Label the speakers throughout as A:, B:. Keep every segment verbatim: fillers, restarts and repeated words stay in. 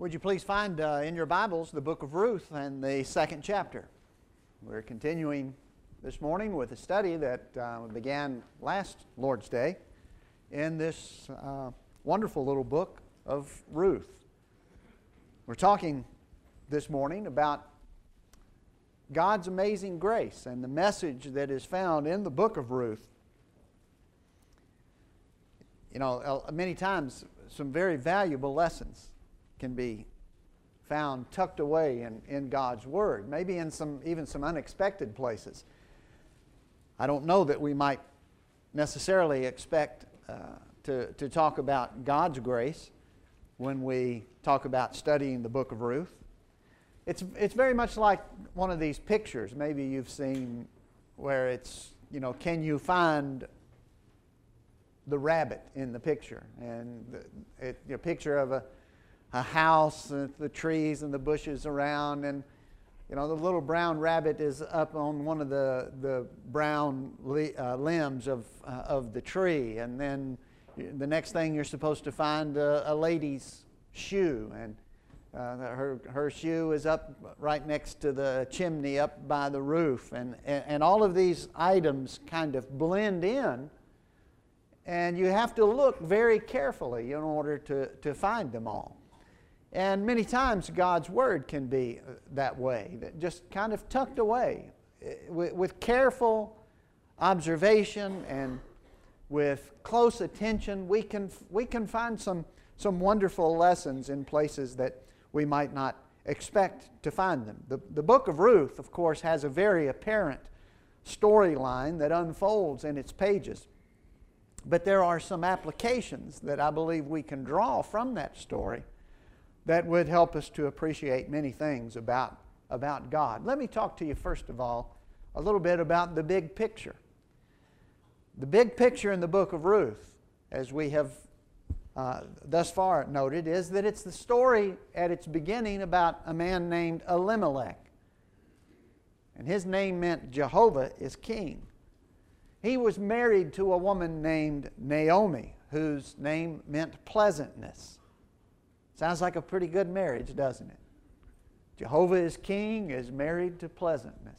A: Would you please find uh, in your Bibles the book of Ruth and the second chapter. We're continuing this morning with a study that uh, began last Lord's Day in this uh, wonderful little book of Ruth. We're talking this morning about God's amazing grace and the message that is found in the book of Ruth. You know, many times some very valuable lessons can be found tucked away in, in God's Word, maybe in some even some unexpected places. I don't know that we might necessarily expect uh, to, to talk about God's grace when we talk about studying the book of Ruth. It's, it's very much like one of these pictures maybe you've seen where it's, you know, can you find the rabbit in the picture? And the, it, a picture of a a house, and the trees and the bushes around, and you know the little brown rabbit is up on one of the the brown li, uh, limbs of uh, of the tree, and then the next thing you're supposed to find a, a lady's shoe, and uh, her her shoe is up right next to the chimney up by the roof, and and, and all of these items kind of blend in, and you have to look very carefully in order to to find them all. And many times God's Word can be that way, that just kind of tucked away. With, with careful observation and with close attention, we can, we can find some, some wonderful lessons in places that we might not expect to find them. The, the book of Ruth, of course, has a very apparent storyline that unfolds in its pages. But there are some applications that I believe we can draw from that story that would help us to appreciate many things about, about God. Let me talk to you first of all a little bit about the big picture. The big picture in the book of Ruth, as we have uh, thus far noted, is that it's the story at its beginning about a man named Elimelech. And his name meant Jehovah is king. He was married to a woman named Naomi, whose name meant pleasantness. Sounds like a pretty good marriage, doesn't it? Jehovah is king, is married to pleasantness.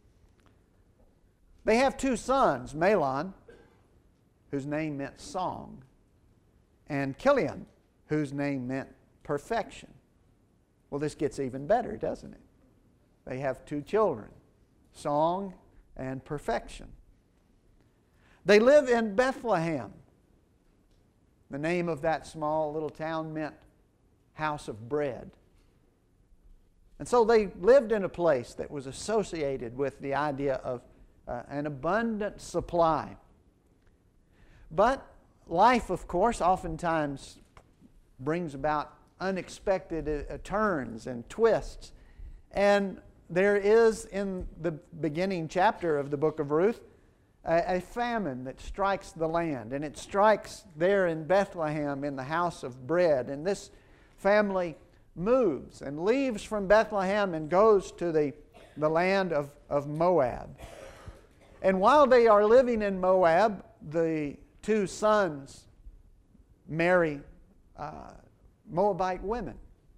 A: They have two sons, Mahlon, whose name meant song, and Chilion, whose name meant perfection. Well, this gets even better, doesn't it? They have two children, song and perfection. They live in Bethlehem. The name of that small little town meant house of bread. And so they lived in a place that was associated with the idea of uh, an abundant supply. But life, of course, oftentimes brings about unexpected uh, turns and twists. And there is, in the beginning chapter of the book of Ruth, a, a famine that strikes the land. And it strikes there in Bethlehem in the house of bread. And this family moves and leaves from Bethlehem and goes to the, the land of, of Moab. And while they are living in Moab, the two sons marry uh, Moabite women.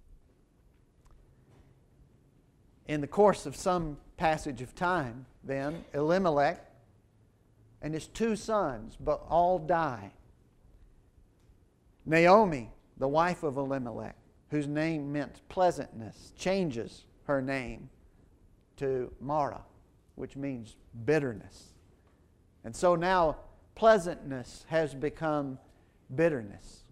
A: In the course of some passage of time, then, Elimelech and his two sons but all die. Naomi, the wife of Elimelech, whose name meant pleasantness, changes her name to Mara, which means bitterness. And so now pleasantness has become bitterness.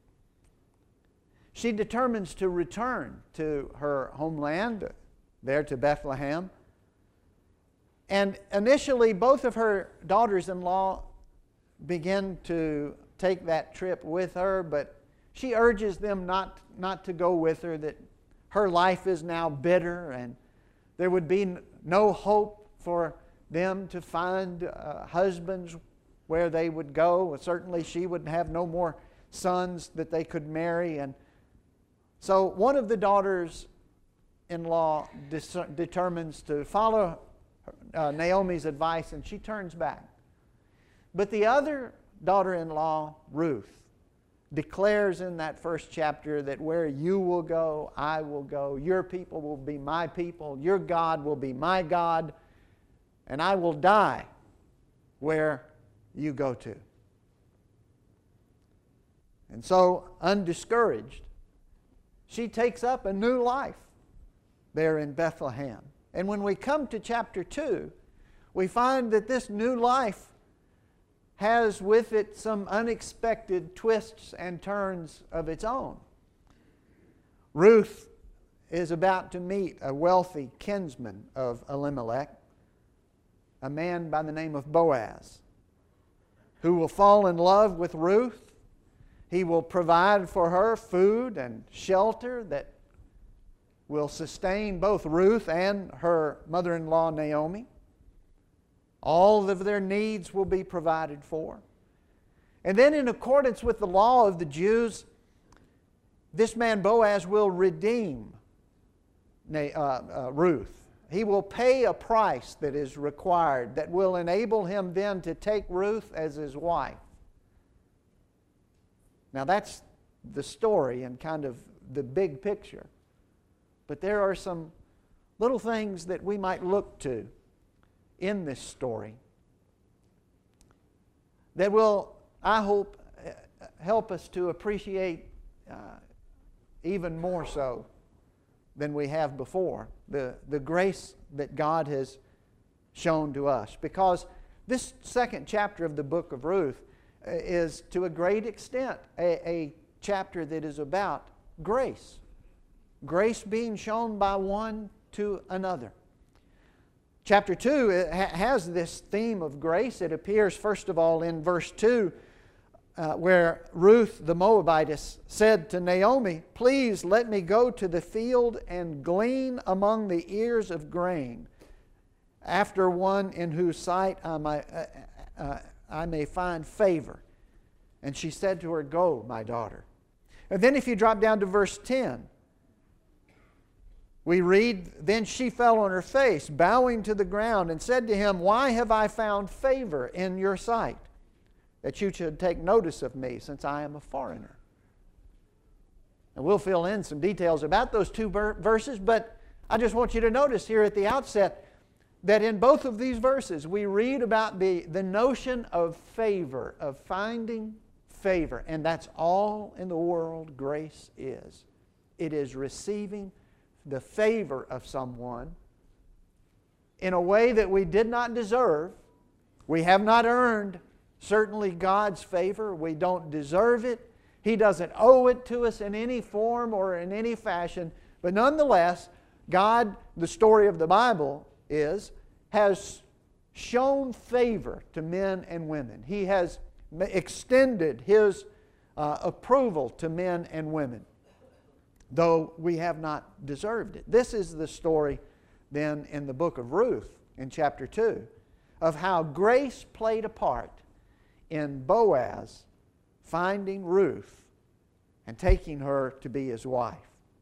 A: She determines to return to her homeland, there to Bethlehem. And initially, both of her daughters-in-law begin to take that trip with her, but she urges them not, not to go with her, that her life is now bitter and there would be no hope for them to find uh, husbands where they would go. Certainly she would have no more sons that they could marry. And so one of the daughters-in-law dis- determines to follow uh, Naomi's advice, and she turns back. But the other daughter-in-law, Ruth, declares in that first chapter that where you will go, I will go. Your people will be my people. Your God will be my God. And I will die where you go to. And so, undiscouraged, she takes up a new life there in Bethlehem. And when we come to chapter two, we find that this new life has with it some unexpected twists and turns of its own. Ruth is about to meet a wealthy kinsman of Elimelech, a man by the name of Boaz, who will fall in love with Ruth. He will provide for her food and shelter that will sustain both Ruth and her mother-in-law Naomi. All of their needs will be provided for. And then in accordance with the law of the Jews, this man Boaz will redeem uh, uh, Ruth. He will pay a price that is required that will enable him then to take Ruth as his wife. Now that's the story and kind of the big picture. But there are some little things that we might look to in this story that will, I hope, help us to appreciate uh, even more so than we have before the, the grace that God has shown to us. Because this second chapter of the book of Ruth is to a great extent a, a chapter that is about grace. Grace being shown by one to another. Chapter two has this theme of grace. It appears, first of all, in verse two, uh, where Ruth the Moabitess said to Naomi, "Please let me go to the field and glean among the ears of grain, after one in whose sight I may, uh, uh, I may find favor." And she said to her, "Go, my daughter." And then if you drop down to verse ten, we read, "Then she fell on her face, bowing to the ground, and said to him, Why have I found favor in your sight, that you should take notice of me, since I am a foreigner?" And we'll fill in some details about those two verses, but I just want you to notice here at the outset that in both of these verses we read about the, the notion of favor, of finding favor. And that's all in the world grace is. It is receiving the favor of someone in a way that we did not deserve. We have not earned certainly God's favor. We don't deserve it. He doesn't owe it to us in any form or in any fashion. But nonetheless, God, the story of the Bible is, has shown favor to men and women. He has extended His uh, approval to men and women, though we have not deserved it. This is the story then in the book of Ruth in chapter two of how grace played a part in Boaz finding Ruth and taking her to be his wife.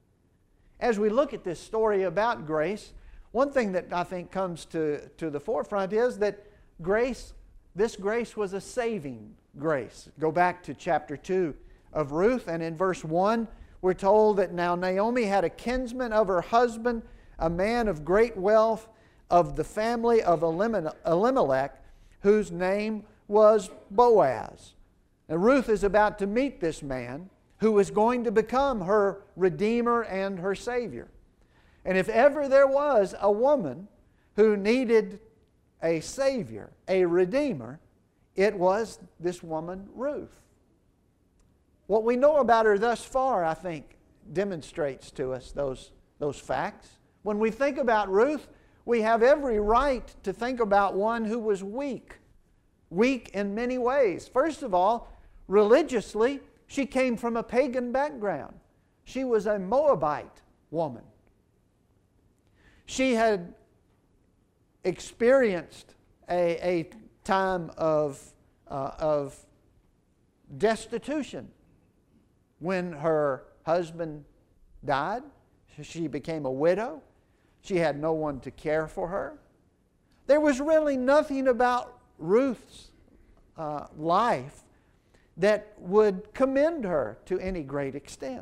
A: As we look at this story about grace, one thing that I think comes to, to the forefront is that grace, this grace was a saving grace. Go back to chapter two of Ruth, and in verse one, we're told that now Naomi had a kinsman of her husband, a man of great wealth, of the family of Elimelech, whose name was Boaz. Now Ruth is about to meet this man who is going to become her Redeemer and her Savior. And if ever there was a woman who needed a Savior, a Redeemer, it was this woman, Ruth. What we know about her thus far, I think, demonstrates to us those, those facts. When we think about Ruth, we have every right to think about one who was weak. Weak in many ways. First of all, religiously, she came from a pagan background. She was a Moabite woman. She had experienced a, a time of, uh, of destitution. When her husband died, she became a widow. She had no one to care for her. There was really nothing about Ruth's uh, life that would commend her to any great extent.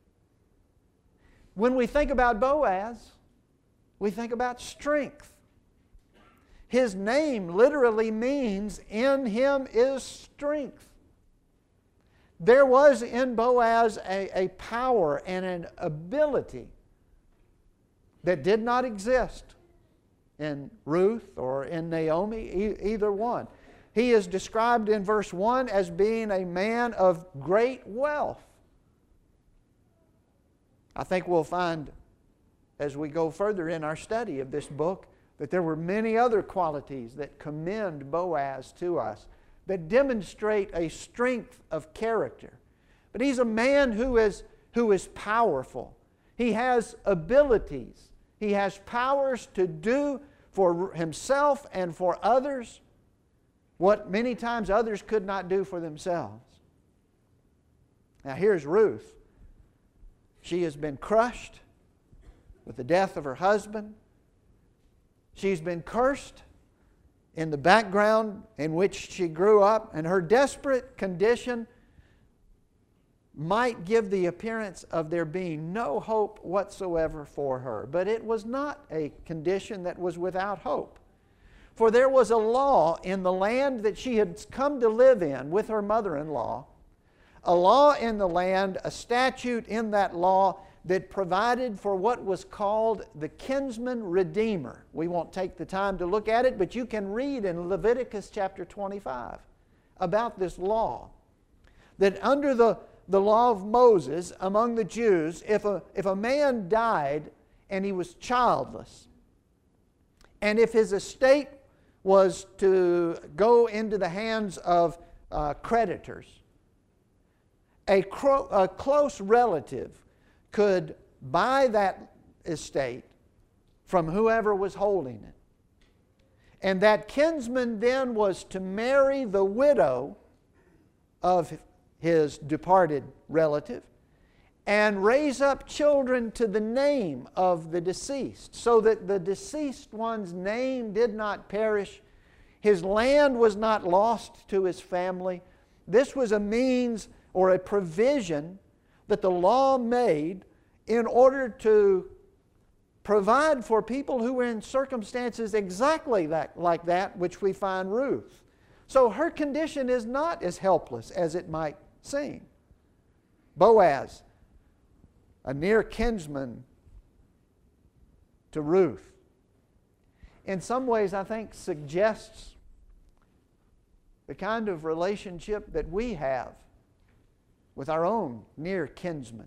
A: When we think about Boaz, we think about strength. His name literally means, in him is strength. There was in Boaz a, a power and an ability that did not exist in Ruth or in Naomi, e- either one. He is described in verse one as being a man of great wealth. I think we'll find as we go further in our study of this book that there were many other qualities that commend Boaz to us, that demonstrate a strength of character. But he's a man who is, who is powerful. He has abilities. He has powers to do for himself and for others what many times others could not do for themselves. Now here's Ruth. She has been crushed with the death of her husband. She's been cursed in the background in which she grew up, and her desperate condition might give the appearance of there being no hope whatsoever for her. But it was not a condition that was without hope. For there was a law in the land that she had come to live in with her mother-in-law, a law in the land, a statute in that law that provided for what was called the kinsman redeemer. We won't take the time to look at it, but you can read in Leviticus chapter twenty-five about this law. That under the, the law of Moses among the Jews, if a, if a man died and he was childless, and if his estate was to go into the hands of uh, creditors, a, cro- a close relative could buy that estate from whoever was holding it. And that kinsman then was to marry the widow of his departed relative and raise up children to the name of the deceased, so that the deceased one's name did not perish. His land was not lost to his family. This was a means or a provision that the law made in order to provide for people who were in circumstances exactly that, like that which we find Ruth. So her condition is not as helpless as it might seem. Boaz, a near kinsman to Ruth, in some ways I think suggests the kind of relationship that we have with our own near kinsman,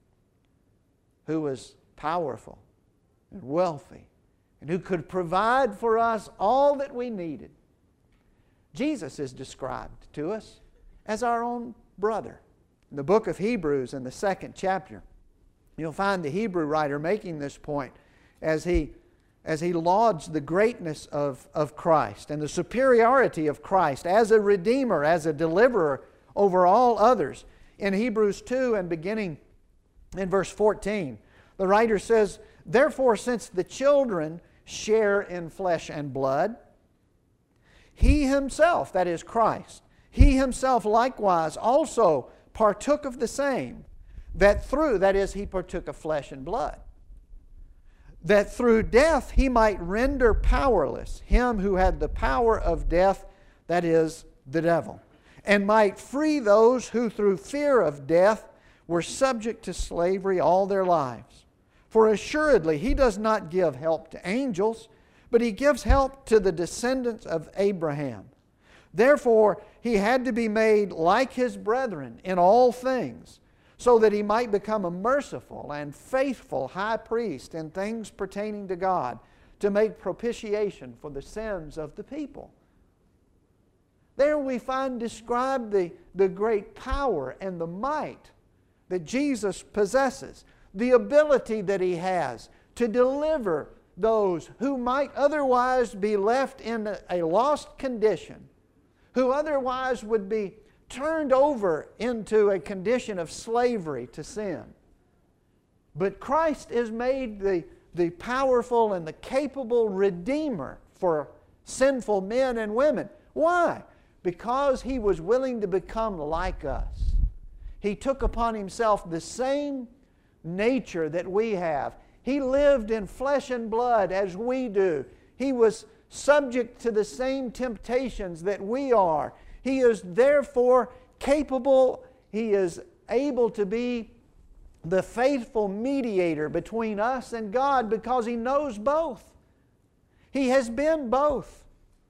A: who was powerful and wealthy and who could provide for us all that we needed. Jesus is described to us as our own brother. In the book of Hebrews, in the second chapter, you'll find the Hebrew writer making this point as he, as he lauds the greatness of, of Christ and the superiority of Christ as a redeemer, as a deliverer over all others. In Hebrews two and beginning in verse fourteen, the writer says, "Therefore, since the children share in flesh and blood, He Himself," that is Christ, "He Himself likewise also partook of the same, that through," that is, He partook of flesh and blood, "that through death He might render powerless him who had the power of death, that is, the devil, and might free those who through fear of death were subject to slavery all their lives. For assuredly He does not give help to angels, but He gives help to the descendants of Abraham. Therefore He had to be made like His brethren in all things, so that He might become a merciful and faithful high priest in things pertaining to God, to make propitiation for the sins of the people." There we find described the, the great power and the might that Jesus possesses, the ability that He has to deliver those who might otherwise be left in a, a lost condition, who otherwise would be turned over into a condition of slavery to sin. But Christ is made the, the powerful and the capable Redeemer for sinful men and women. Why? because He was willing to become like us, He took upon Himself the same nature that we have. He lived in flesh and blood as we do. He was subject to the same temptations that we are. He is therefore capable, He is able to be the faithful mediator between us and God because He knows both. He has been both.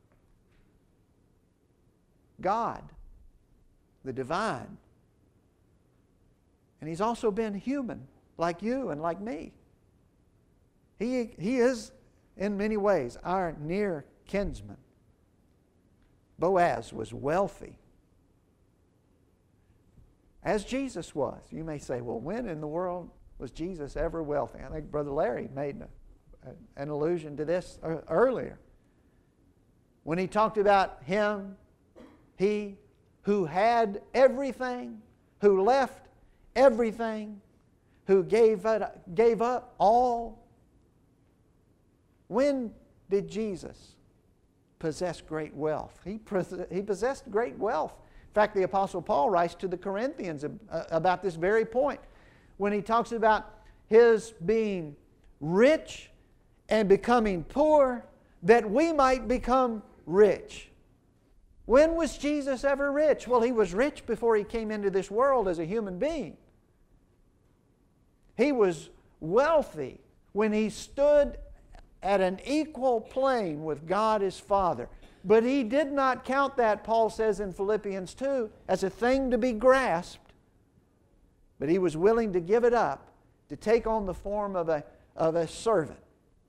A: God, the divine, and He's also been human, like you and like me. He, he is, in many ways, our near kinsman. Boaz was wealthy, as Jesus was. You may say, well, when in the world was Jesus ever wealthy? I think Brother Larry made a, a, an allusion to this earlier, when he talked about him, he who had everything, who left everything, who gave, it, gave up all. When did Jesus possess great wealth? He, he possessed great wealth. In fact, the Apostle Paul writes to the Corinthians about this very point when he talks about his being rich and becoming poor that we might become rich. When was Jesus ever rich? Well, He was rich before He came into this world as a human being. He was wealthy when He stood at an equal plane with God His Father. But He did not count that, Paul says in Philippians two, as a thing to be grasped. But He was willing to give it up, to take on the form of a, of a servant.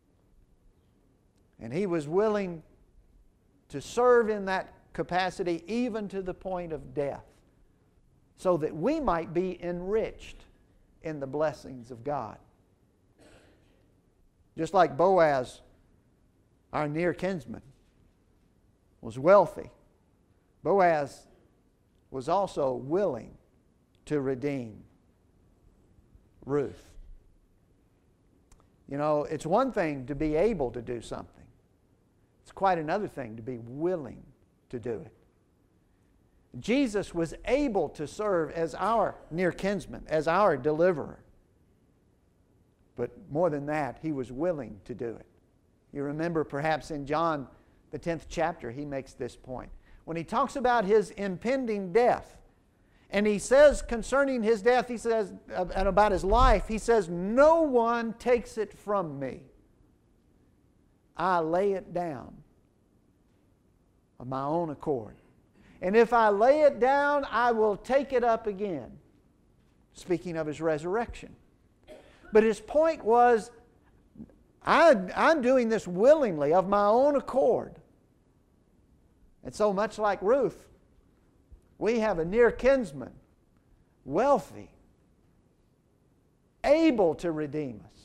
A: And He was willing to serve in that capacity even to the point of death, so that we might be enriched in the blessings of God. Just like Boaz, our near kinsman, was wealthy, Boaz was also willing to redeem Ruth. You know, it's one thing to be able to do something. It's quite another thing to be willing to do it. Jesus was able to serve as our near kinsman, as our deliverer. But more than that, He was willing to do it. You remember perhaps in John, the tenth chapter, He makes this point. When He talks about His impending death, and He says concerning His death, He says, and about His life, He says, no one takes it from me. I lay it down of my own accord. And if I lay it down, I will take it up again. Speaking of His resurrection. But His point was, I, I'm doing this willingly, of my own accord. And so much like Ruth, we have a near kinsman, wealthy, able to redeem us.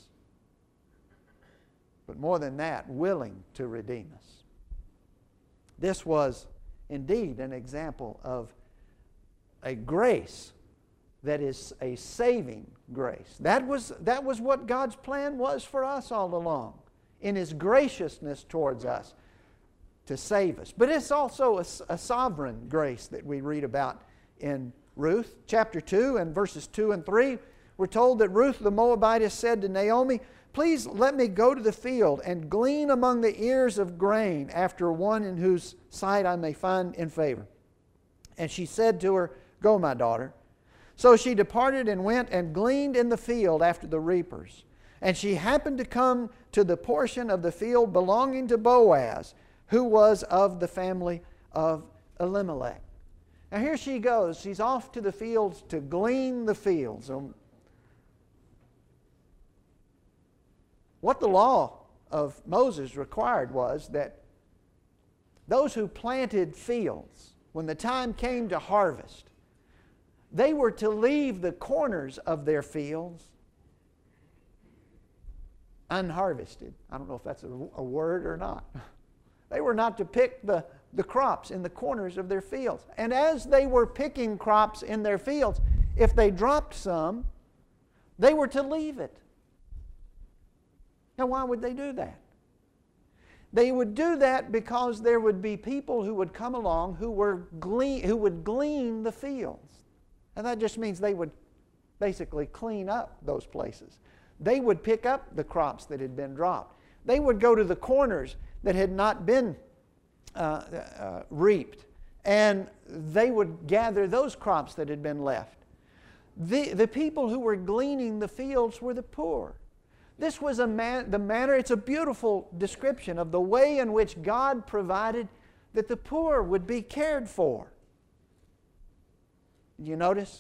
A: But more than that, willing to redeem us. This was indeed an example of a grace that is a saving grace. That was, that was what God's plan was for us all along, in His graciousness towards us to save us. But it's also a, a sovereign grace that we read about in Ruth. Chapter two and verses two and three, we're told that Ruth the Moabitess said to Naomi, please let me go to the field and glean among the ears of grain after one in whose sight I may find in favor. And she said to her, go, my daughter. So she departed and went and gleaned in the field after the reapers. And she happened to come to the portion of the field belonging to Boaz, who was of the family of Elimelech. Now here she goes. She's off to the fields to glean the fields. Um, what the law of Moses required was that those who planted fields, when the time came to harvest, they were to leave the corners of their fields unharvested. I don't know if that's a, a word or not. They were not to pick the, the crops in the corners of their fields. And as they were picking crops in their fields, if they dropped some, they were to leave it. Now, why would they do that? They would do that because there would be people who would come along who, were glean, who would glean the fields. And that just means they would basically clean up those places. They would pick up the crops that had been dropped. They would go to the corners that had not been uh, uh, reaped, and they would gather those crops that had been left. The, the people who were gleaning the fields were the poor. This was a man, the manner, it's a beautiful description of the way in which God provided that the poor would be cared for. You notice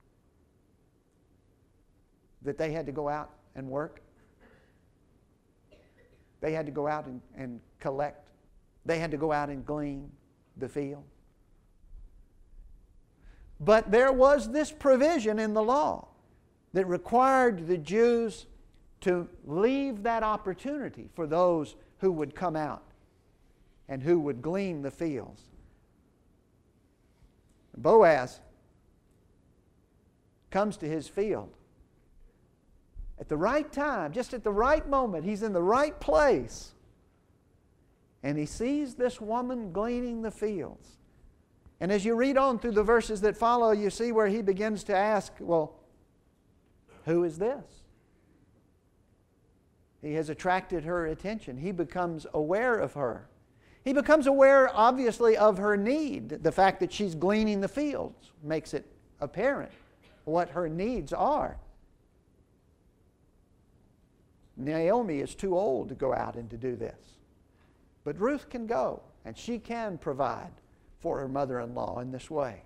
A: that they had to go out and work? They had to go out and, and collect. They had to go out and glean the field. But there was this provision in the law that required the Jews to leave that opportunity for those who would come out and who would glean the fields. Boaz comes to his field at the right time, just at the right moment. He's in the right place. And he sees this woman gleaning the fields. And as you read on through the verses that follow, you see where he begins to ask, well, who is this? He has attracted her attention. He becomes aware of her. He becomes aware, obviously, of her need. The fact that she's gleaning the fields makes it apparent what her needs are. Naomi is too old to go out and to do this. But Ruth can go, and she can provide for her mother-in-law in this way.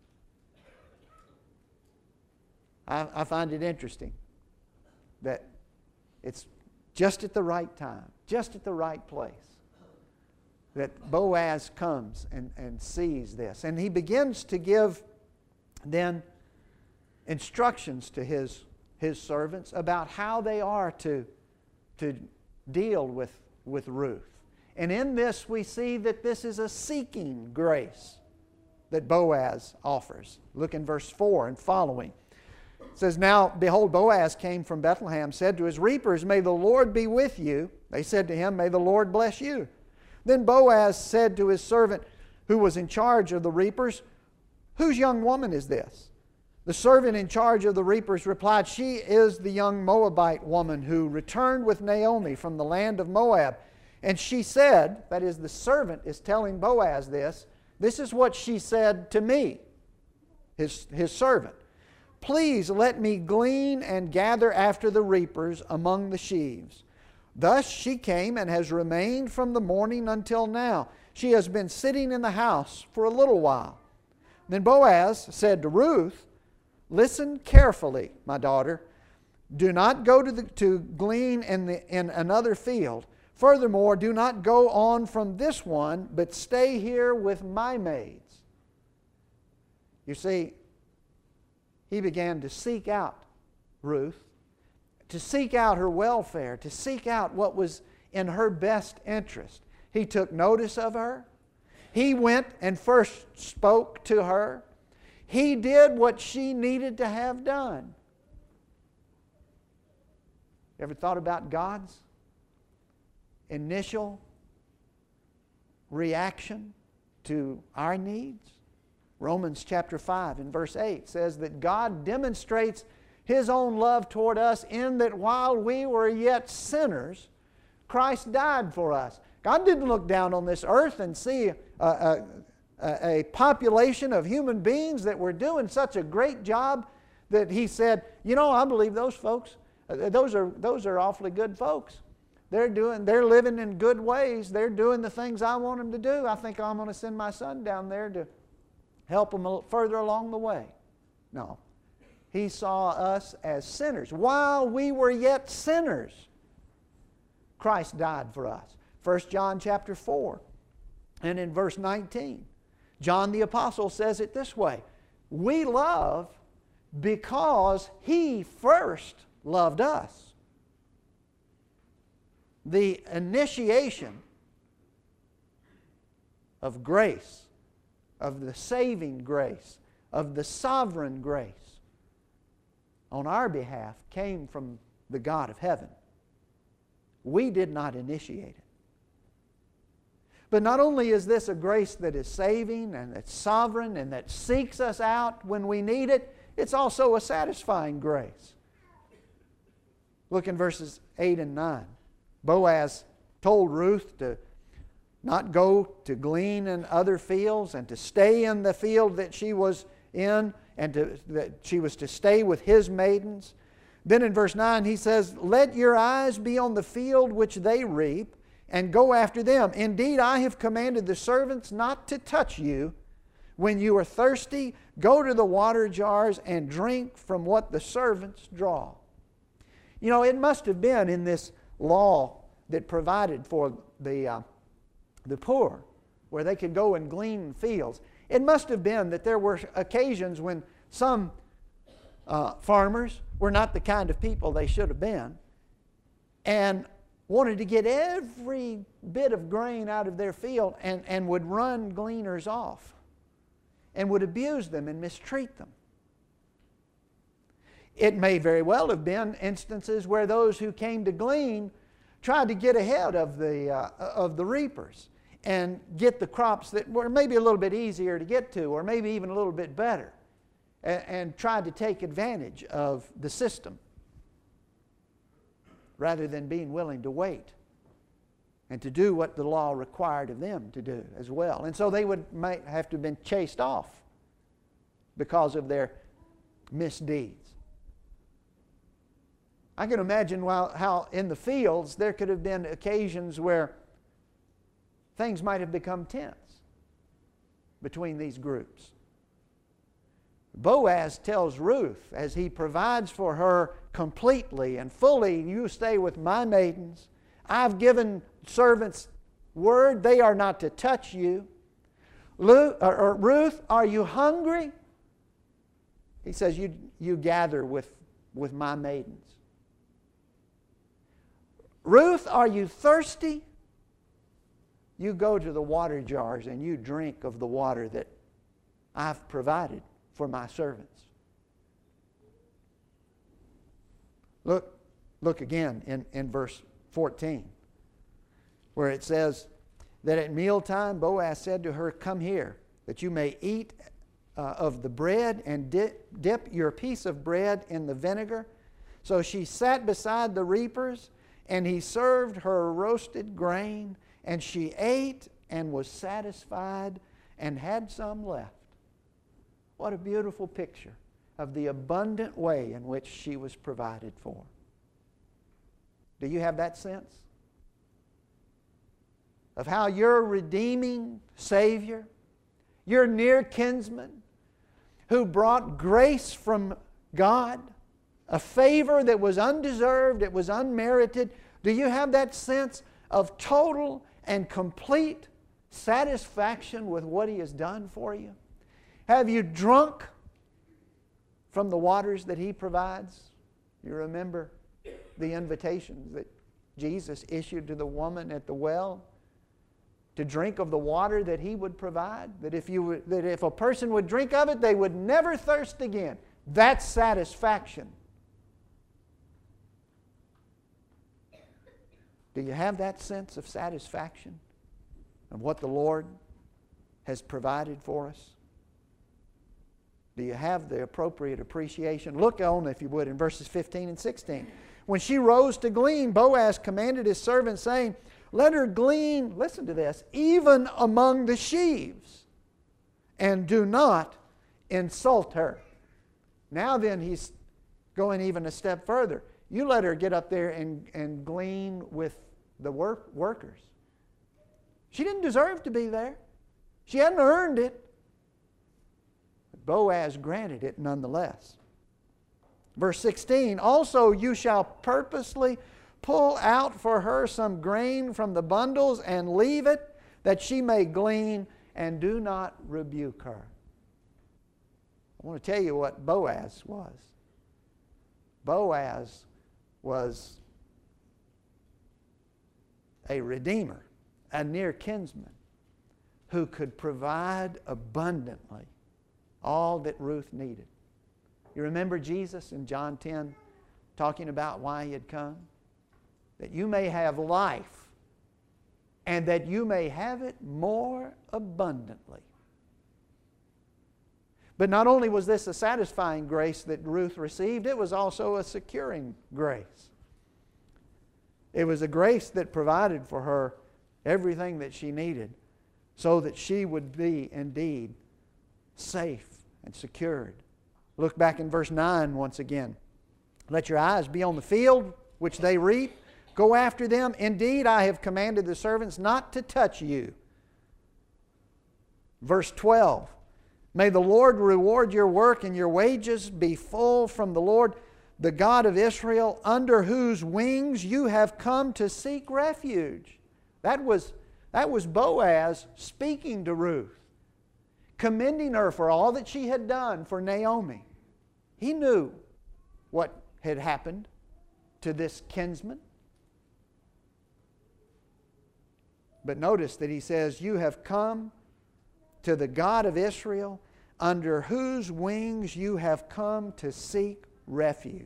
A: I, I find it interesting that it's just at the right time, just at the right place, that Boaz comes and, and sees this. And he begins to give then instructions to his, his servants about how they are to, to deal with, with Ruth. And in this we see that this is a seeking grace that Boaz offers. Look in verse four and following. It says, Now, behold, Boaz came from Bethlehem, said to his reapers, May the Lord be with you. They said to him, May the Lord bless you. Then Boaz said to his servant who was in charge of the reapers, Whose young woman is this? The servant in charge of the reapers replied, She is the young Moabite woman who returned with Naomi from the land of Moab. And she said, that is, the servant is telling Boaz this, this is what she said to me, his, his servant. Please let me glean and gather after the reapers among the sheaves. Thus she came and has remained from the morning until now. She has been sitting in the house for a little while. Then Boaz said to Ruth, Listen carefully, my daughter. Do not go to, the, to glean in, the, in another field. Furthermore, do not go on from this one, but stay here with my maids. You see, he began to seek out Ruth, to seek out her welfare, to seek out what was in her best interest. He took notice of her. He went and first spoke to her. He did what she needed to have done. Ever thought about God's initial reaction to our needs? Romans chapter five and verse eight says that God demonstrates His own love toward us in that while we were yet sinners, Christ died for us. God didn't look down on this earth and see a, a, a population of human beings that were doing such a great job that He said, you know, I believe those folks, those are, those are awfully good folks. They're doing, they're living in good ways. They're doing the things I want them to do. I think I'm going to send my son down there to help them a little further along the way. No. He saw us as sinners. While we were yet sinners, Christ died for us. First John chapter four and in verse nineteen, John the Apostle says it this way, We love because He first loved us. The initiation of grace, of the saving grace, of the sovereign grace on our behalf came from the God of heaven. We did not initiate it. But not only is this a grace that is saving and that's sovereign and that seeks us out when we need it, it's also a satisfying grace. Look in verses eight and nine. Boaz told Ruth to not go to glean in other fields and to stay in the field that she was in, and to, that she was to stay with his maidens. Then in verse nine he says, "Let your eyes be on the field which they reap, and go after them. Indeed, I have commanded the servants not to touch you. When you are thirsty, go to the water jars and drink from what the servants draw." You know, it must have been in this law that provided for the, uh, the poor, where they could go and glean fields. It must have been that there were occasions when some uh, farmers were not the kind of people they should have been, and wanted to get every bit of grain out of their field, and, and would run gleaners off and would abuse them and mistreat them. It may very well have been instances where those who came to glean tried to get ahead of the, uh, of the reapers and get the crops that were maybe a little bit easier to get to, or maybe even a little bit better, and, and tried to take advantage of the system, rather than being willing to wait and to do what the law required of them to do as well. And so they would might have to have been chased off because of their misdeeds. I can imagine while, how in the fields there could have been occasions where things might have become tense between these groups. Boaz tells Ruth, as he provides for her completely and fully, "You stay with my maidens. I've given servants word they are not to touch you. Lu, or, or, Ruth, are you hungry?" He says, you, you gather with, with my maidens. "Ruth, are you thirsty? You go to the water jars and you drink of the water that I've provided for my servants." Look, look again in, in verse fourteen, where it says that at mealtime Boaz said to her, "Come here, that you may eat uh, of the bread, and dip, dip your piece of bread in the vinegar." So she sat beside the reapers, and he served her roasted grain, and she ate and was satisfied and had some left. What a beautiful picture of the abundant way in which she was provided for. Do you have that sense of how your redeeming Savior, your near kinsman, who brought grace from God, a favor that was undeserved, it was unmerited, do you have that sense of total and complete satisfaction with what He has done for you? Have you drunk from the waters that He provides? You remember the invitations that Jesus issued to the woman at the well to drink of the water that He would provide, that if, you would, that if a person would drink of it, they would never thirst again. That's satisfaction. Do you have that sense of satisfaction of what the Lord has provided for us? Do you have the appropriate appreciation? Look on, if you would, in verses fifteen and sixteen. "When she rose to glean, Boaz commanded his servant, saying, Let her glean," listen to this, "even among the sheaves, and do not insult her." Now then, he's going even a step further. You let her get up there and, and glean with the work, workers. She didn't deserve to be there. She hadn't earned it. But Boaz granted it nonetheless. Verse sixteen, "Also you shall purposely pull out for her some grain from the bundles and leave it, that she may glean, and do not rebuke her." I want to tell you what Boaz was. Boaz was a redeemer, a near kinsman, who could provide abundantly all that Ruth needed. You remember Jesus in John ten talking about why He had come? That you may have life and that you may have it more abundantly. But not only was this a satisfying grace that Ruth received, it was also a securing grace. It was a grace that provided for her everything that she needed so that she would be indeed safe and secured. Look back in verse nine once again. Let your eyes be on the field which they reap. Go after them. Indeed, I have commanded the servants not to touch you. Verse twelve. May the Lord reward your work and your wages be full from the Lord, the God of Israel, under whose wings you have come to seek refuge. That was, that was Boaz speaking to Ruth, commending her for all that she had done for Naomi. He knew what had happened to this kinsman. But notice that he says, you have come to the God of Israel, under whose wings you have come to seek refuge.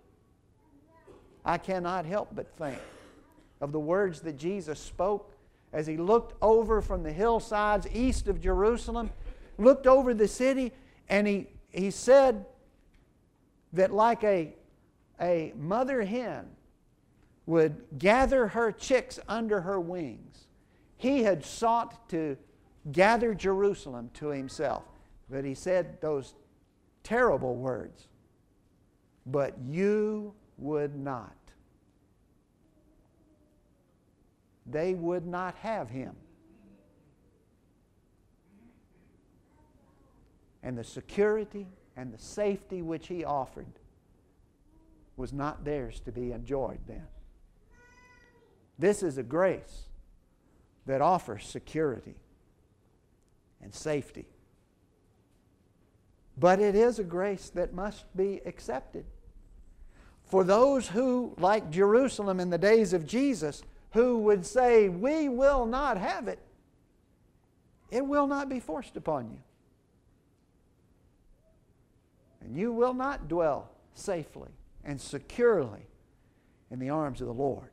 A: I cannot help but think of the words that Jesus spoke as He looked over from the hillsides east of Jerusalem, looked over the city, and He, he said that like a, a mother hen would gather her chicks under her wings, He had sought to gather Jerusalem to Himself. But He said those terrible words, but you would not. They would not have Him. And the security and the safety which He offered was not theirs to be enjoyed then. This is a grace that offers security and safety. But it is a grace that must be accepted. For those who, like Jerusalem in the days of Jesus, who would say, we will not have it, it will not be forced upon you. And you will not dwell safely and securely in the arms of the Lord.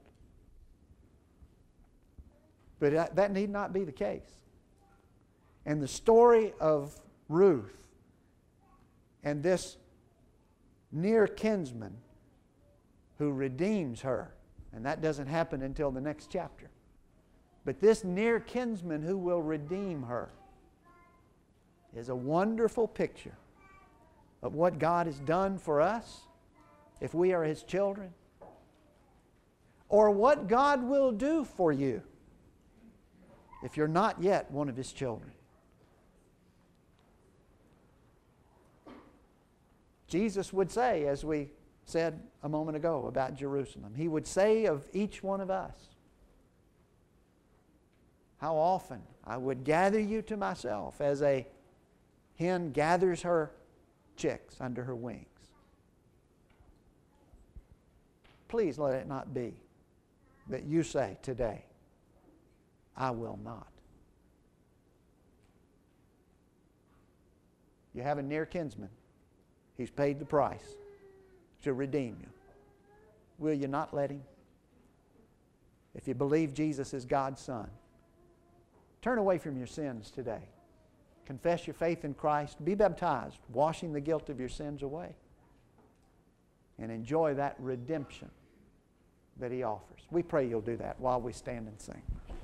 A: But that, that need not be the case. And the story of Ruth and this near kinsman who redeems her, and that doesn't happen until the next chapter. But this near kinsman who will redeem her is a wonderful picture of what God has done for us if we are His children, or what God will do for you if you're not yet one of His children. Jesus would say, as we said a moment ago about Jerusalem, He would say of each one of us, how often I would gather you to myself as a hen gathers her chicks under her wings. Please let it not be that you say today, I will not. You have a near kinsman. He's paid the price to redeem you. Will you not let Him? If you believe Jesus is God's Son, turn away from your sins today. Confess your faith in Christ. Be baptized, washing the guilt of your sins away. And enjoy that redemption that He offers. We pray you'll do that while we stand and sing.